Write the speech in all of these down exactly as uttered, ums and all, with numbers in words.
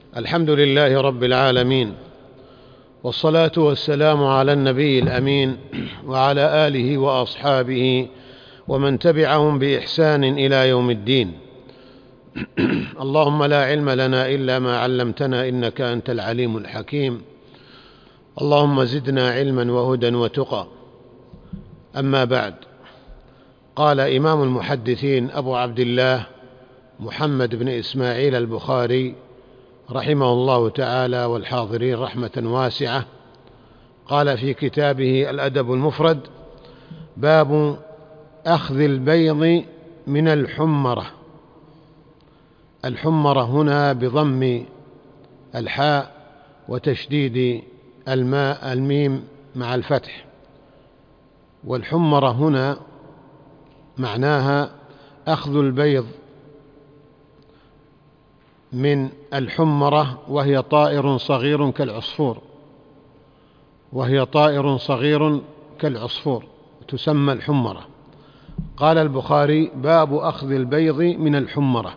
الحمد لله رب العالمين، والصلاة والسلام على النبي الأمين وعلى آله وأصحابه ومن تبعهم بإحسان إلى يوم الدين. اللهم لا علم لنا إلا ما علمتنا إنك أنت العليم الحكيم. اللهم زدنا علما وهدى وتقى. أما بعد، قال إمام المحدثين أبو عبد الله محمد بن إسماعيل البخاري رحمه الله تعالى والحاضرين رحمة واسعة، قال في كتابه الأدب المفرد: باب أخذ البيض من الحمرة. الحمرة هنا بضم الحاء وتشديد الماء الميم مع الفتح، والحمرة هنا معناها أخذ البيض من الحمرة، وهي طائر صغير كالعصفور وهي طائر صغير كالعصفور تسمى الحمرة. قال البخاري: باب أخذ البيض من الحمرة.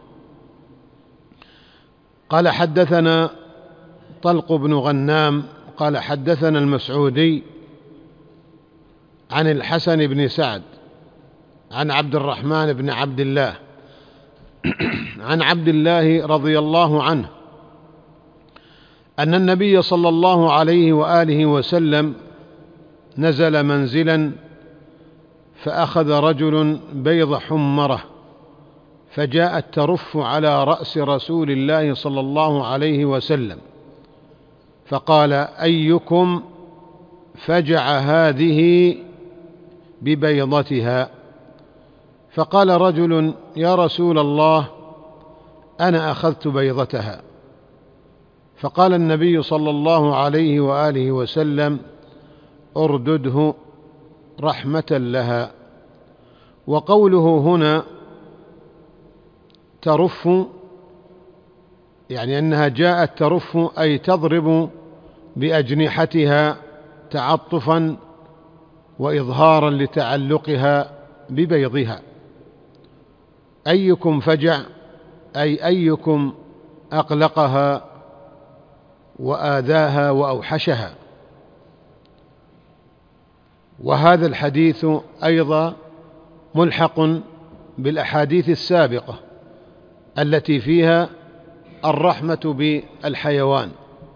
قال: حدثنا طلق بن غنام قال حدثنا المسعودي عن الحسن بن سعد عن عبد الرحمن بن عبد الله عن عبد الله رضي الله عنه أن النبي صلى الله عليه وآله وسلم نزل منزلا فأخذ رجل بيض حمرة، فجاءت ترف على رأس رسول الله صلى الله عليه وسلم، فقال: أيكم فجع هذه ببيضتها؟ فقال رجل: يا رسول الله، أنا أخذت بيضتها. فقال النبي صلى الله عليه وآله وسلم: اردده رحمة لها. وقوله هنا ترف، يعني أنها جاءت ترف أي تضرب بأجنحتها تعطفا وإظهارا لتعلقها ببيضها. أيكم فجع أي أيكم أقلقها وآذاها وأوحشها. وهذا الحديث أيضا ملحق بالأحاديث السابقة التي فيها الرحمة بالحيوان.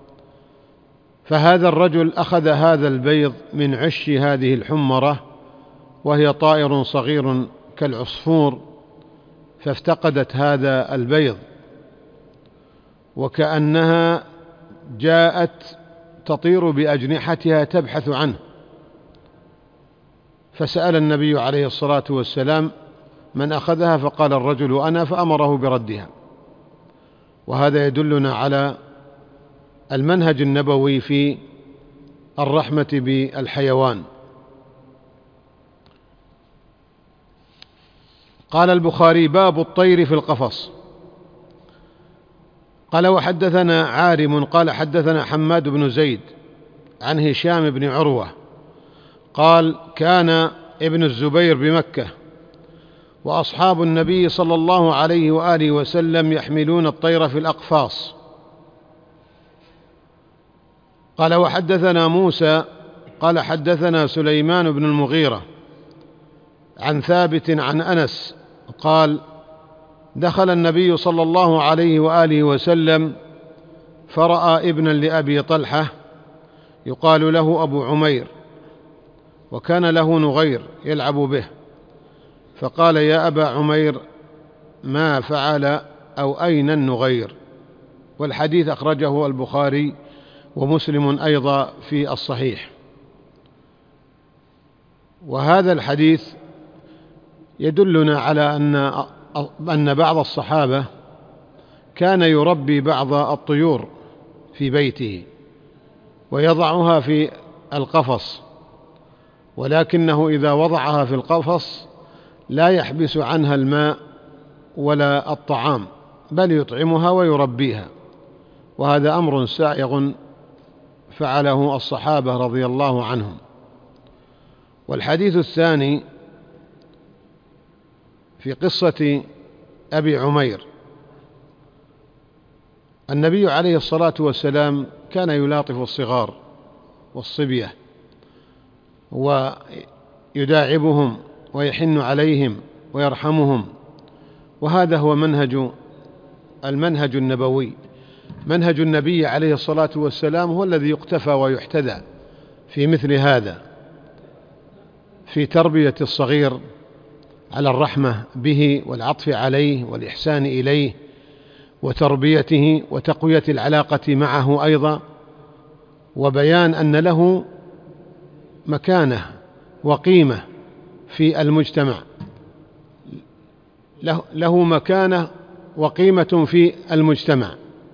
فهذا الرجل أخذ هذا البيض من عش هذه الحمرة، وهي طائر صغير كالعصفور، فافتقدت هذا البيض، وكأنها جاءت تطير بأجنحتها تبحث عنه، فسأل النبي عليه الصلاة والسلام من أخذها، فقال الرجل: أنا، فأمره بردها. وهذا يدلنا على المنهج النبوي في الرحمة بالحيوان. قال البخاري: باب الطير في القفص. قال: وحدثنا عارم قال حدثنا حماد بن زيد عن هشام بن عروة قال: كان ابن الزبير بمكة، وأصحاب النبي صلى الله عليه وآله وسلم يحملون الطير في الأقفاص. قال: وحدثنا موسى قال حدثنا سليمان بن المغيرة عن ثابت عن أنس قال: دخل النبي صلى الله عليه وآله وسلم فرأى ابنا لأبي طلحة يقال له أبو عمير، وكان له نغير يلعب به، فقال: يا أبا عمير، ما فعل أو أين النغير؟ والحديث أخرجه البخاري ومسلم أيضا في الصحيح. وهذا الحديث يدلنا على أن أن بعض الصحابة كان يربي بعض الطيور في بيته ويضعها في القفص، ولكنه إذا وضعها في القفص لا يحبس عنها الماء ولا الطعام، بل يطعمها ويربيها. وهذا أمر سائغ فعله الصحابة رضي الله عنهم. والحديث الثاني في قصة أبي عمير النبي عليه الصلاة والسلام كان يلاطف الصغار والصبية ويداعبهم ويحن عليهم ويرحمهم، وهذا هو منهج المنهج النبوي. منهج النبي عليه الصلاة والسلام هو الذي يقتفى ويحتذى في مثل هذا، في تربية الصغير على الرحمة به والعطف عليه والإحسان إليه وتربيته وتقوية العلاقة معه أيضا، وبيان أن له مكانة وقيمة في المجتمع، له, له مكانة وقيمة في المجتمع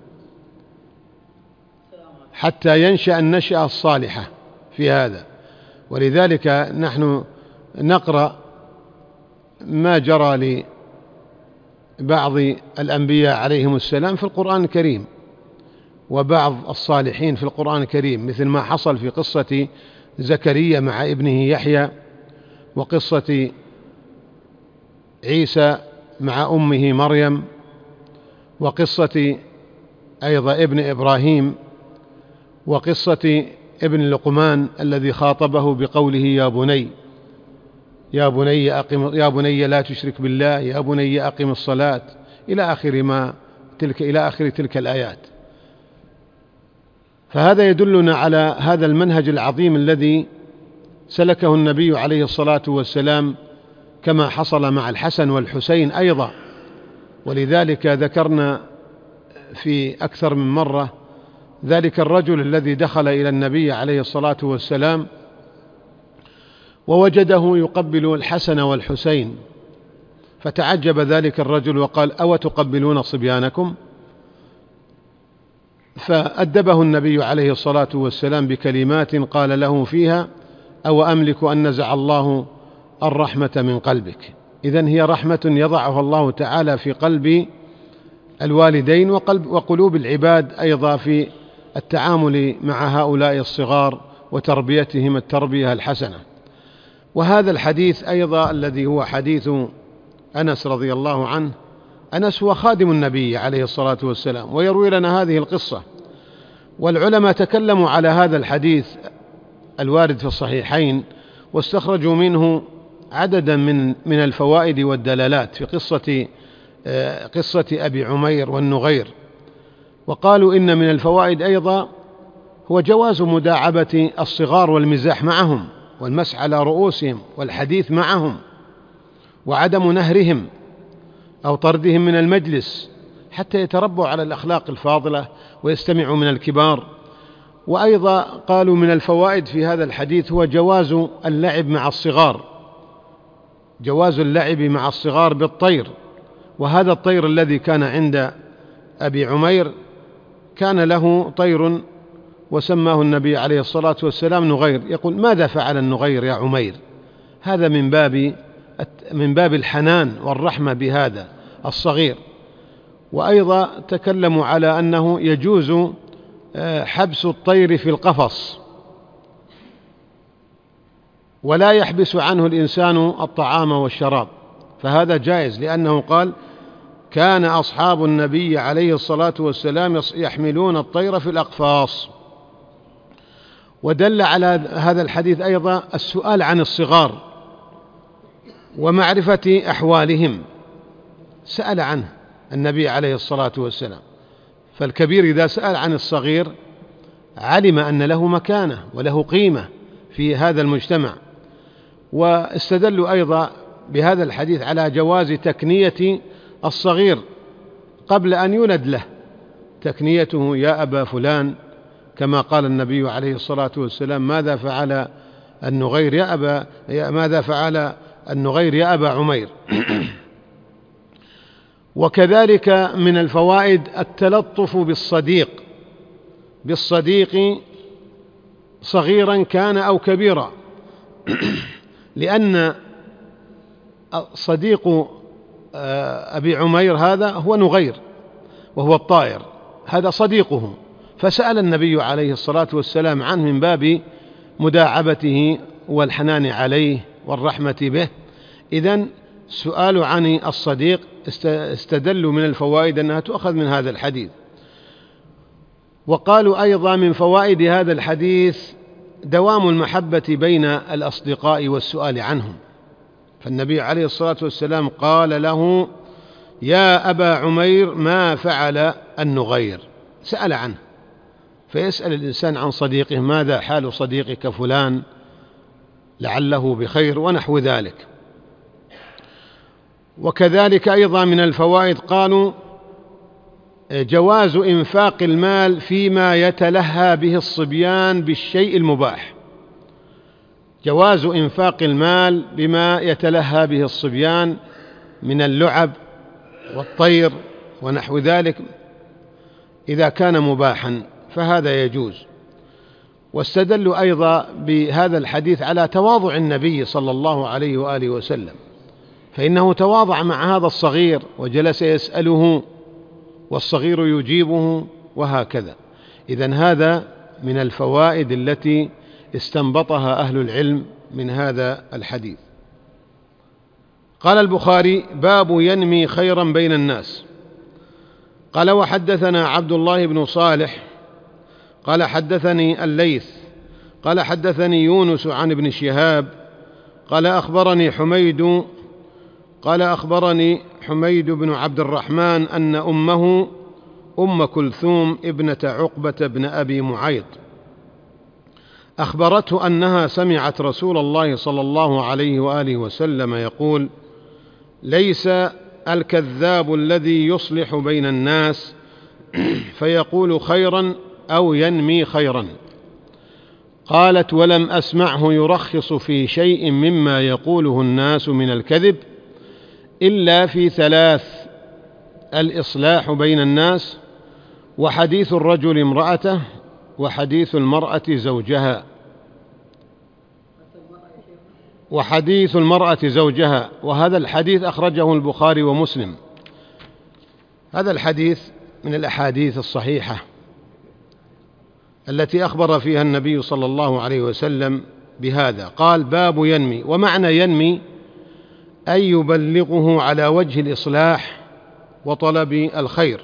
حتى ينشأ النشأة الصالحة في هذا. ولذلك نحن نقرأ ما جرى لبعض الأنبياء عليهم السلام في القرآن الكريم، وبعض الصالحين في القرآن الكريم، مثل ما حصل في قصة زكريا مع ابنه يحيى، وقصة عيسى مع أمه مريم، وقصة أيضا ابن إبراهيم، وقصة ابن لقمان الذي خاطبه بقوله يا بني يا بني أقم يا بني لا تشرك بالله يا بني أقم الصلاة إلى آخر ما تلك إلى آخر تلك الآيات. فهذا يدلنا على هذا المنهج العظيم الذي سلكه النبي عليه الصلاة والسلام، كما حصل مع الحسن والحسين أيضا. ولذلك ذكرنا في أكثر من مرة ذلك الرجل الذي دخل إلى النبي عليه الصلاة والسلام ووجده يقبل الحسن والحسين، فتعجب ذلك الرجل وقال أو تقبلون صبيانكم؟ فأدبه النبي عليه الصلاة والسلام بكلمات قال له فيها أو أملك أن نزع الله الرحمة من قلبك. إذن هي رحمة يضعها الله تعالى في قلب الوالدين وقلب وقلوب العباد أيضا في التعامل مع هؤلاء الصغار وتربيتهم التربية الحسنة. وهذا الحديث أيضا الذي هو حديث أنس رضي الله عنه، أنس هو خادم النبي عليه الصلاة والسلام ويروي لنا هذه القصة، والعلماء تكلموا على هذا الحديث الوارد في الصحيحين واستخرجوا منه عددا من من الفوائد والدلالات في قصة قصة أبي عمير والنغير. وقالوا إن من الفوائد أيضا هو جواز مداعبة الصغار والمزاح معهم والمسح على رؤوسهم والحديث معهم، وعدم نهرهم أو طردهم من المجلس حتى يتربوا على الأخلاق الفاضلة ويستمعوا من الكبار. وأيضا قالوا من الفوائد في هذا الحديث هو جواز اللعب مع الصغار، جواز اللعب مع الصغار بالطير. وهذا الطير الذي كان عند أبي عمير كان له طير وسماه النبي عليه الصلاة والسلام نغير، يقول ماذا فعل النغير يا عمير؟ هذا من باب من باب الحنان والرحمة بهذا الصغير. وأيضا تكلموا على أنه يجوز حبس الطير في القفص ولا يحبس عنه الإنسان الطعام والشراب، فهذا جائز، لأنه قال كان أصحاب النبي عليه الصلاة والسلام يحملون الطير في الأقفاص. ودل على هذا الحديث أيضا السؤال عن الصغار ومعرفة أحوالهم، سأل عنه النبي عليه الصلاة والسلام. فالكبير إذا سأل عن الصغير علم أن له مكانة وله قيمة في هذا المجتمع. واستدلوا أيضا بهذا الحديث على جواز تكنية الصغير قبل أن يولد له، تكنيته يا أبا فلان، كما قال النبي عليه الصلاة والسلام ماذا فعل النغير يا أبا ماذا فعل النغير يا أبا عمير. وكذلك من الفوائد التلطف بالصديق بالصديق صغيرا كان أو كبيرا، لأن صديق أبي عمير هذا هو نغير وهو الطائر، هذا صديقه، فسأل النبي عليه الصلاة والسلام عنه من باب مداعبته والحنان عليه والرحمة به. إذن سؤال عن الصديق استدلوا من الفوائد أنها تؤخذ من هذا الحديث. وقالوا أيضا من فوائد هذا الحديث دوام المحبة بين الأصدقاء والسؤال عنهم، فالنبي عليه الصلاة والسلام قال له: يا أبا عمير ما فعل النغير؟ سأل عنه، فيسأل الإنسان عن صديقه: ماذا حال صديقك فلان، لعله بخير، ونحو ذلك. وكذلك أيضا من الفوائد قالوا جواز إنفاق المال فيما يتلهى به الصبيان بالشيء المباح، جواز إنفاق المال بما يتلهى به الصبيان من اللعب والطير ونحو ذلك، إذا كان مباحا فهذا يجوز. واستدلوا أيضا بهذا الحديث على تواضع النبي صلى الله عليه وآله وسلم، فإنه تواضع مع هذا الصغير وجلس يسأله والصغير يجيبه وهكذا. إذن هذا من الفوائد التي استنبطها أهل العلم من هذا الحديث. قال البخاري: باب ينمي خيرا بين الناس. قال: وحدثنا عبد الله بن صالح قال حدثني الليث قال حدثني يونس عن ابن شهاب قال أخبرني حميد قال أخبرني حميد بن عبد الرحمن أن أمه أم كلثوم ابنة عقبة بن أبي معيط أخبرته أنها سمعت رسول الله صلى الله عليه وآله وسلم يقول: ليس الكذاب الذي يصلح بين الناس فيقول خيرا أو ينمي خيرا. قالت: ولم أسمعه يرخص في شيء مما يقوله الناس من الكذب إلا في ثلاث: الإصلاح بين الناس، وحديث الرجل امرأته، وحديث المرأة زوجها وحديث المرأة زوجها وهذا الحديث أخرجه البخاري ومسلم. هذا الحديث من الأحاديث الصحيحة التي أخبر فيها النبي صلى الله عليه وسلم بهذا. قال: باب ينمي، ومعنى ينمي أن يبلغه على وجه الإصلاح وطلب الخير.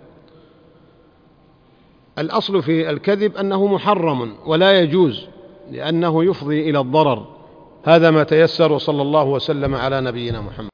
الأصل في الكذب أنه محرم ولا يجوز، لأنه يفضي إلى الضرر. هذا ما تيسر، صلى الله وسلم على نبينا محمد.